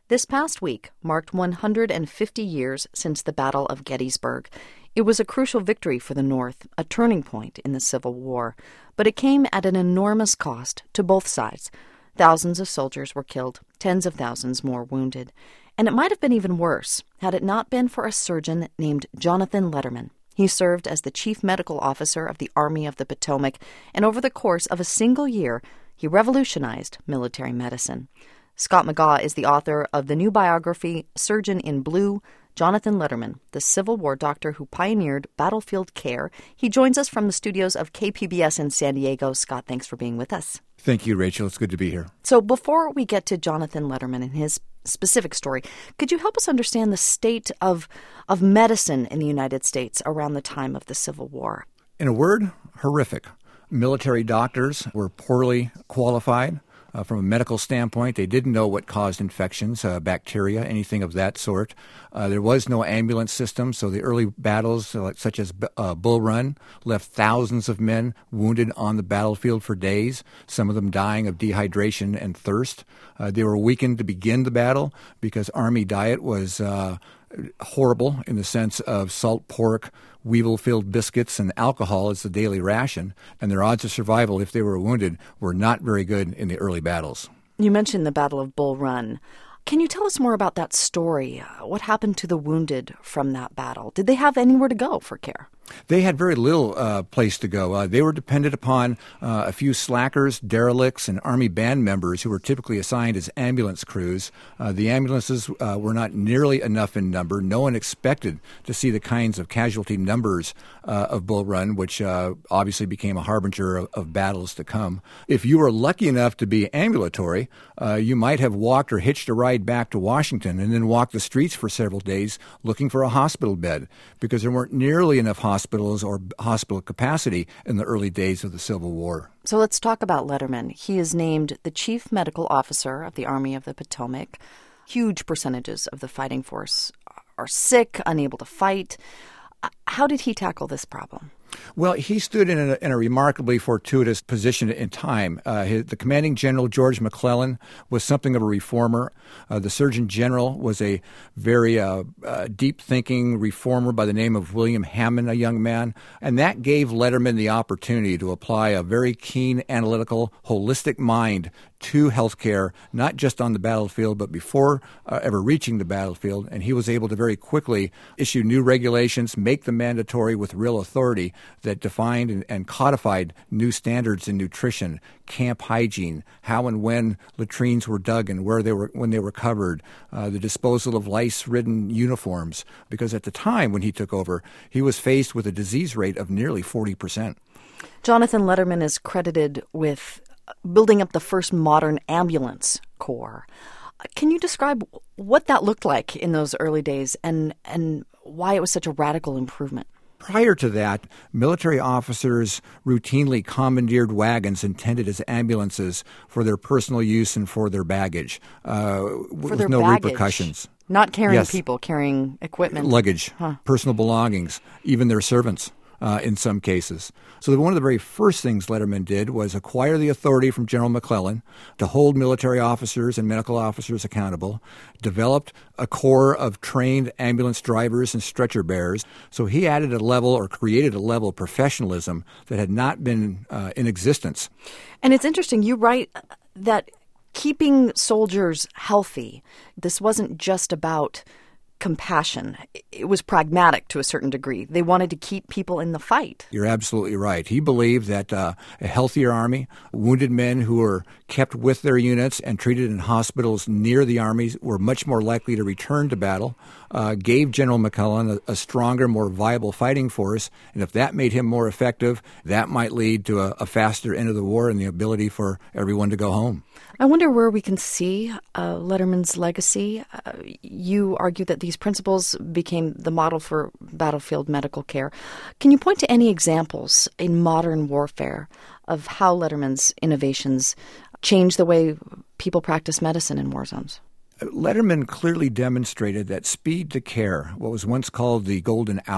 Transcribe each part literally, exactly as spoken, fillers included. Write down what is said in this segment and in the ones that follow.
This past week marked one hundred fifty years since the Battle of Gettysburg. It was a crucial victory for the North, a turning point in the Civil War. But it came at an enormous cost to both sides. Thousands of soldiers were killed, tens of thousands more wounded. And it might have been even worse had it not been for a surgeon named Jonathan Letterman. He served as the chief medical officer of the Army of the Potomac, and over the course of a single year, he revolutionized military medicine. Scott McGaugh is the author of the new biography, Surgeon in Blue, Jonathan Letterman, the Civil War doctor who pioneered battlefield care. He joins us from the studios of K P B S in San Diego. Scott, thanks for being with us. Thank you, Rachel. It's good to be here. So before we get to Jonathan Letterman and his specific story, could you help us understand the state of of medicine in the United States around the time of the Civil War? In a word, horrific. Military doctors were poorly qualified. Uh, from a medical standpoint, they didn't know what caused infections, uh, bacteria, anything of that sort. Uh, there was no ambulance system, so the early battles, uh, such as uh, Bull Run, left thousands of men wounded on the battlefield for days, some of them dying of dehydration and thirst. Uh, they were weakened to begin the battle because Army diet was uh, horrible in the sense of salt pork, weevil-filled biscuits, and alcohol as the daily ration, and their odds of survival if they were wounded were not very good in the early battles. You mentioned the Battle of Bull Run. Can you tell us more about that story? What happened to the wounded from that battle? Did they have anywhere to go for care? They had very little uh, place to go. Uh, they were dependent upon uh, a few slackers, derelicts, and Army band members who were typically assigned as ambulance crews. Uh, the ambulances uh, were not nearly enough in number. No one expected to see the kinds of casualty numbers uh, of Bull Run, which uh, obviously became a harbinger of, of battles to come. If you were lucky enough to be ambulatory, uh, you might have walked or hitched a ride back to Washington and then walked the streets for several days looking for a hospital bed because there weren't nearly enough hospitals hospitals or hospital capacity in the early days of the Civil War. So let's talk about Letterman. He is named the chief medical officer of the Army of the Potomac. Huge percentages of the fighting force are sick, unable to fight. How did he tackle this problem? Well, he stood in a, in a remarkably fortuitous position in time. Uh, his, the commanding general, George McClellan, was something of a reformer. Uh, the Surgeon General was a very uh, uh, deep-thinking reformer by the name of William Hammond, a young man. And that gave Letterman the opportunity to apply a very keen, analytical, holistic mind to healthcare, not just on the battlefield, but before uh, ever reaching the battlefield. And he was able to very quickly issue new regulations, make them mandatory with real authority that defined and, and codified new standards in nutrition, camp hygiene, how and when latrines were dug and where they were when they were covered, uh, the disposal of lice-ridden uniforms. Because at the time when he took over, he was faced with a disease rate of nearly forty percent. Jonathan Letterman is credited with building up the first modern ambulance corps. Can you describe what that looked like in those early days and, and why it was such a radical improvement? Prior to that, military officers routinely commandeered wagons intended as ambulances for their personal use and for their baggage, uh, for with their no baggage. repercussions. Not carrying Yes. people, carrying equipment. Luggage, Huh. personal belongings, even their servants. Uh, in some cases. So one of the very first things Letterman did was acquire the authority from General McClellan to hold military officers and medical officers accountable, developed a corps of trained ambulance drivers and stretcher bearers. So he added a level or created a level of professionalism that had not been uh, in existence. And it's interesting, you write that keeping soldiers healthy, this wasn't just about compassion. It was pragmatic to a certain degree. They wanted to keep people in the fight. You're absolutely right. He believed that uh, a healthier army, wounded men who were kept with their units and treated in hospitals near the armies were much more likely to return to battle, uh, gave General McClellan a, a stronger, more viable fighting force. And if that made him more effective, that might lead to a, a faster end of the war and the ability for everyone to go home. I wonder where we can see uh, Letterman's legacy. Uh, you argue that these principles became the model for battlefield medical care. Can you point to any examples in modern warfare of how Letterman's innovations changed the way people practice medicine in war zones? Letterman clearly demonstrated that speed to care, what was once called the golden hour,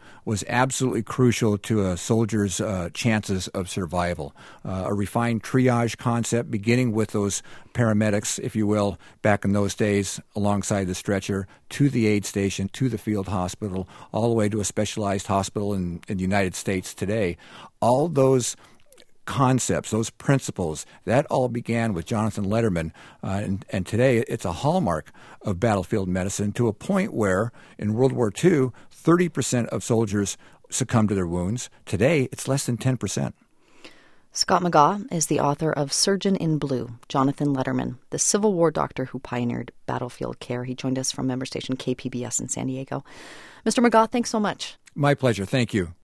was absolutely crucial to a soldier's uh, chances of survival. Uh, a refined triage concept, beginning with those paramedics, if you will, back in those days, alongside the stretcher, to the aid station, to the field hospital, all the way to a specialized hospital in, in the United States today. All those concepts, those principles, that all began with Jonathan Letterman, uh, and, and today it's a hallmark of battlefield medicine, to a point where in World War Two, thirty percent of soldiers succumbed to their wounds. Today, it's less than ten percent. Scott McGaugh is the author of Surgeon in Blue, Jonathan Letterman, the Civil War doctor who pioneered battlefield care. He joined us from member station K P B S in San Diego. Mister McGaugh, thanks so much. My pleasure. Thank you.